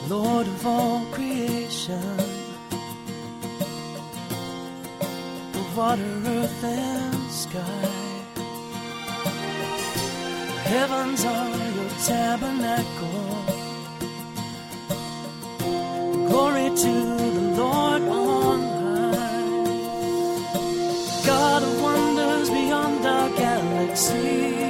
Lord of all creation, the water, earth, and sky. Heavens are your tabernacle. Glory to the Lord on high. God of wonders beyond our galaxy.